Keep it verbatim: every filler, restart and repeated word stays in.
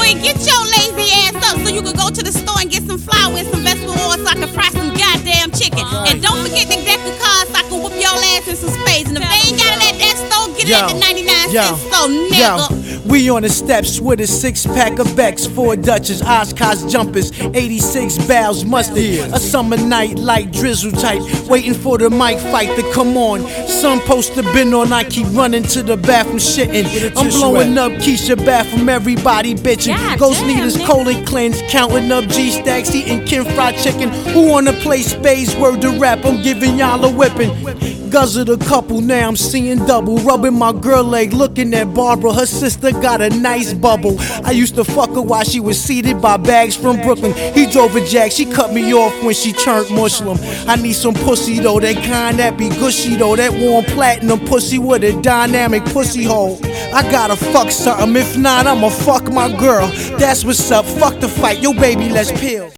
Joey, get your lazy ass up so you can go to the store and get some flour and some vegetable oil so I can fry some goddamn chicken. Right. And don't forget to get the car so I can whoop your ass in some spades. And if they ain't got it at that store, get it at the ninety-nine cent store, nigga. Yo. We on the steps with a six pack of Becks, four Dutchess, Oshkosh jumpers, eighty-six barrels mustard. A summer night like drizzle type, waiting for the mic fight to come on. Sun poster been on, I keep running to the bathroom shitting. I'm blowing up Keisha bathroom, everybody bitching. God Ghost damn, leaders, nigga. colon cleanse, counting up G-stacks, eating Ken fried chicken. Who wanna play spades? Word to rap, I'm giving y'all a whipping. Guzzled a couple, now I'm seeing double. Rubbing my girl leg, looking at Barbara. Her sister got a nice bubble. I used to fuck her while she was seated by bags from Brooklyn. He drove a Jag, she cut me off when she turned Muslim. I need some pussy though, that kind that be gushy though. That warm platinum pussy with a dynamic pussy hole. I gotta fuck something, if not I'ma fuck my girl. That's what's up, fuck the fight, yo baby let's peel.